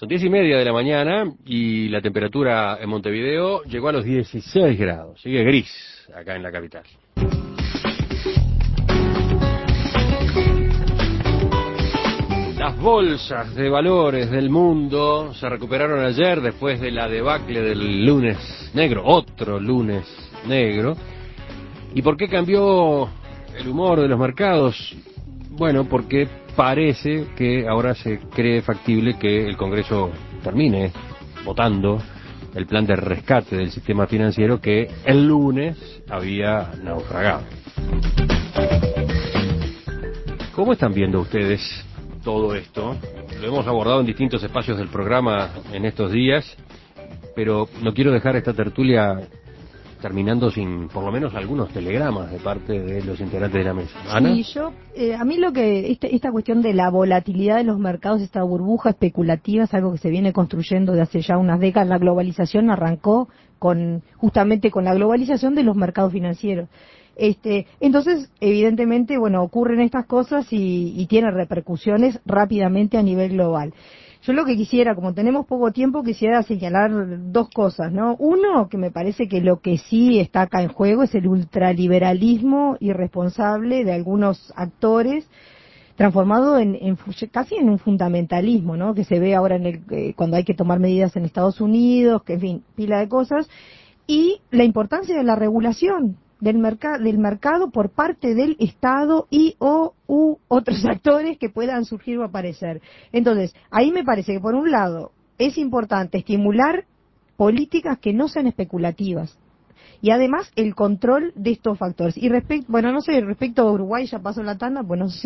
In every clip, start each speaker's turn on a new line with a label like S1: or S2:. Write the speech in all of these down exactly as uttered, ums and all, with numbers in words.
S1: Son diez y media de la mañana y la temperatura en Montevideo llegó a los dieciséis grados. Sigue gris acá en la capital. Las bolsas de valores del mundo se recuperaron ayer después de la debacle del lunes negro, otro lunes negro. ¿Y por qué cambió el humor de los mercados? Bueno, porque parece que ahora se cree factible que el Congreso termine votando el plan de rescate del sistema financiero que el lunes había naufragado. ¿Cómo están viendo ustedes todo esto? Lo hemos abordado en distintos espacios del programa en estos días, pero no quiero dejar esta tertulia terminando sin por lo menos algunos telegramas de parte de los integrantes de la mesa. ¿Ana?
S2: Sí, yo, eh, a mí lo que, este, esta cuestión de la volatilidad de los mercados, esta burbuja especulativa, es algo que se viene construyendo de hace ya unas décadas. La globalización arrancó con, justamente con la globalización de los mercados financieros. Este, entonces, evidentemente, bueno, ocurren estas cosas y, y tienen repercusiones rápidamente a nivel global. Yo lo que quisiera, como tenemos poco tiempo, quisiera señalar dos cosas, ¿no? Uno, que me parece que lo que sí está acá en juego es el ultraliberalismo irresponsable de algunos actores, transformado en, en casi en un fundamentalismo, ¿no? Que se ve ahora en el, eh, cuando hay que tomar medidas en Estados Unidos, que en fin, pila de cosas, y la importancia de la regulación del mercado del mercado por parte del Estado y o u otros actores que puedan surgir o aparecer. Entonces, ahí me parece que por un lado es importante estimular políticas que no sean especulativas y además el control de estos factores. Y respecto, bueno, no sé, respecto a Uruguay, ya pasó la tanda, bueno, sí,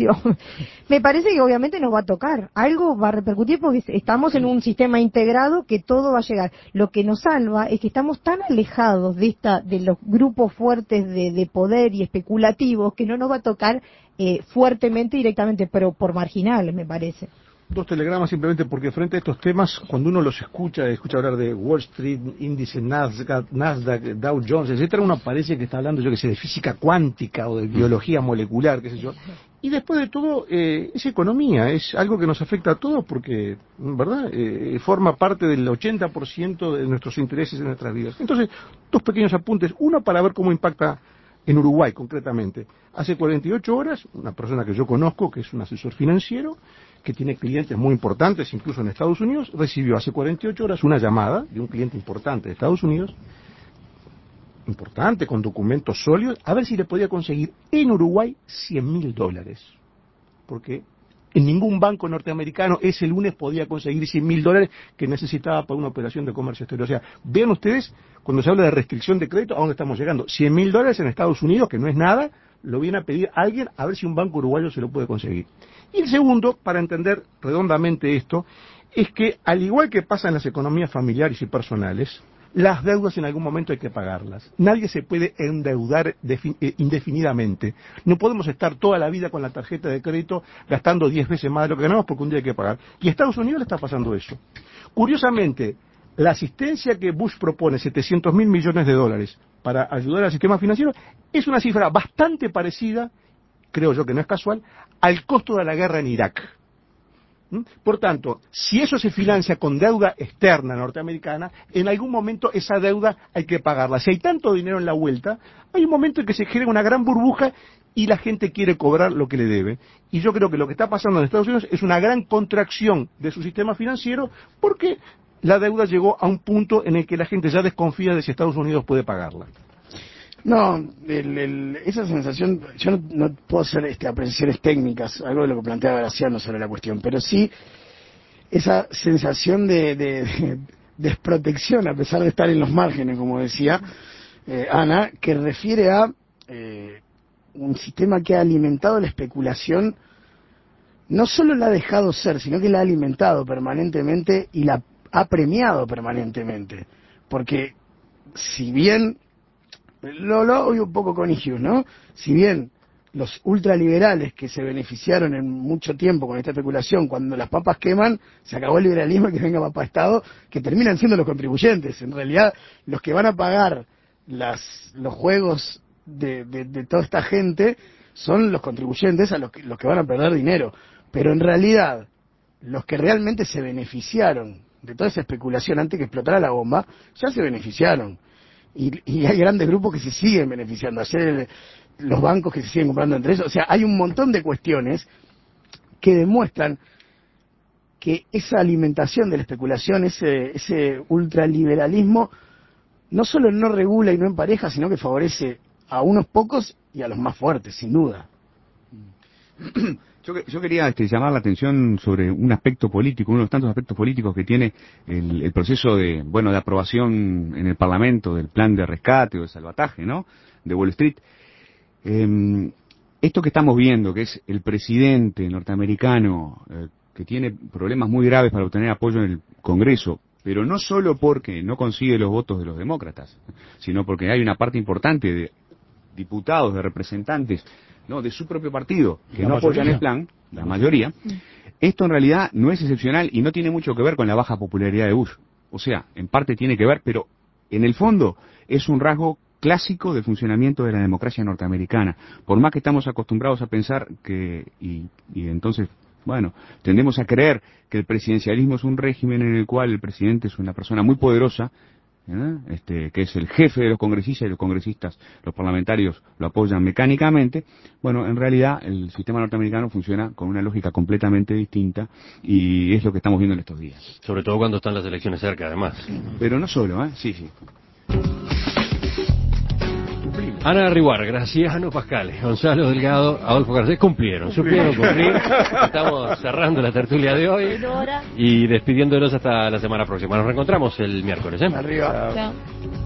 S2: me parece que obviamente nos va a tocar, algo va a repercutir porque estamos en un sistema integrado que todo va a llegar. Lo que nos salva es que estamos tan alejados de esta, de los grupos fuertes de, de poder y especulativos que no nos va a tocar eh, fuertemente directamente, pero por marginal, me parece.
S3: Dos telegramas simplemente porque frente a estos temas, cuando uno los escucha, escucha hablar de Wall Street, índice Nasdaq, Nasdaq, Dow Jones, etcétera, uno parece que está hablando, yo que sé, de física cuántica o de biología molecular, qué sé yo. Y después de todo, eh, es economía, es algo que nos afecta a todos porque, ¿verdad?, eh, forma parte del ochenta por ciento de nuestros intereses en nuestras vidas. Entonces, dos pequeños apuntes. Uno, para ver cómo impacta en Uruguay, concretamente. Hace cuarenta y ocho horas, una persona que yo conozco, que es un asesor financiero, que tiene clientes muy importantes, incluso en Estados Unidos, recibió hace cuarenta y ocho horas una llamada de un cliente importante de Estados Unidos, importante, con documentos sólidos, a ver si le podía conseguir en Uruguay cien mil dólares. Porque en ningún banco norteamericano ese lunes podía conseguir cien mil dólares que necesitaba para una operación de comercio exterior. O sea, vean ustedes, cuando se habla de restricción de crédito, ¿a dónde estamos llegando? cien mil dólares en Estados Unidos, que no es nada, lo viene a pedir alguien a ver si un banco uruguayo se lo puede conseguir. Y el segundo, para entender redondamente esto, es que al igual que pasa en las economías familiares y personales, las deudas en algún momento hay que pagarlas. Nadie se puede endeudar indefinidamente. No podemos estar toda la vida con la tarjeta de crédito gastando diez veces más de lo que ganamos porque un día hay que pagar. Y a Estados Unidos le está pasando eso. Curiosamente, la asistencia que Bush propone, setecientos mil millones de dólares para ayudar al sistema financiero, es una cifra bastante parecida, creo yo que no es casual, al costo de la guerra en Irak. Por tanto, si eso se financia con deuda externa norteamericana, en algún momento esa deuda hay que pagarla. Si hay tanto dinero en la vuelta, hay un momento en que se genera una gran burbuja y la gente quiere cobrar lo que le debe. Y yo creo que lo que está pasando en Estados Unidos es una gran contracción de su sistema financiero porque la deuda llegó a un punto en el que la gente ya desconfía de si Estados Unidos puede pagarla.
S4: No, el, el, esa sensación, yo no, no puedo hacer este, apreciaciones técnicas, algo de lo que planteaba Graciano sobre la cuestión, pero sí esa sensación de, de, de desprotección, a pesar de estar en los márgenes, como decía eh, Ana, que refiere a eh, un sistema que ha alimentado la especulación, no solo la ha dejado ser, sino que la ha alimentado permanentemente y la ha premiado permanentemente, porque si bien Lo, lo oigo un poco con Hughes, ¿no? Si bien los ultraliberales que se beneficiaron en mucho tiempo con esta especulación, cuando las papas queman, se acabó el liberalismo, que venga papá Estado, que terminan siendo los contribuyentes. En realidad, los que van a pagar las, los juegos de, de, de toda esta gente son los contribuyentes a los que, los que van a perder dinero. Pero en realidad, los que realmente se beneficiaron de toda esa especulación antes que explotara la bomba, ya se beneficiaron. Y, y hay grandes grupos que se siguen beneficiando. Ayer el, los bancos que se siguen comprando entre ellos. O sea, hay un montón de cuestiones que demuestran que esa alimentación de la especulación, ese, ese ultraliberalismo, no solo no regula y no empareja, sino que favorece a unos pocos y a los más fuertes, sin duda.
S5: Yo, yo quería este, llamar la atención sobre un aspecto político, uno de los tantos aspectos políticos que tiene el, el proceso de, bueno, de aprobación en el Parlamento del plan de rescate o de salvataje, ¿no?, de Wall Street. Eh, esto que estamos viendo, que es el presidente norteamericano eh, que tiene problemas muy graves para obtener apoyo en el Congreso, pero no solo porque no consigue los votos de los demócratas, sino porque hay una parte importante de diputados, de representantes, no, de su propio partido, que no apoyan el plan, la mayoría. Esto en realidad no es excepcional y no tiene mucho que ver con la baja popularidad de Bush. O sea, en parte tiene que ver, pero en el fondo es un rasgo clásico del funcionamiento de la democracia norteamericana. Por más que estamos acostumbrados a pensar que, y, y entonces, bueno, tendemos a creer que el presidencialismo es un régimen en el cual el presidente es una persona muy poderosa, ¿eh? Este, que es el jefe de los congresistas y los congresistas, los parlamentarios lo apoyan mecánicamente. Bueno, en realidad el sistema norteamericano funciona con una lógica completamente distinta y es lo que estamos viendo en estos días.
S1: Sobre todo cuando están las elecciones cerca, además.
S5: Pero no solo, ¿eh? Sí, sí.
S1: Ana Riguar, Graciano Pascal, Gonzalo Delgado, Adolfo Garcés cumplieron, supieron cumplir. Estamos cerrando la tertulia de hoy y despidiéndonos hasta la semana próxima. Nos reencontramos el miércoles, ¿eh?
S4: Arriba.
S2: Chao.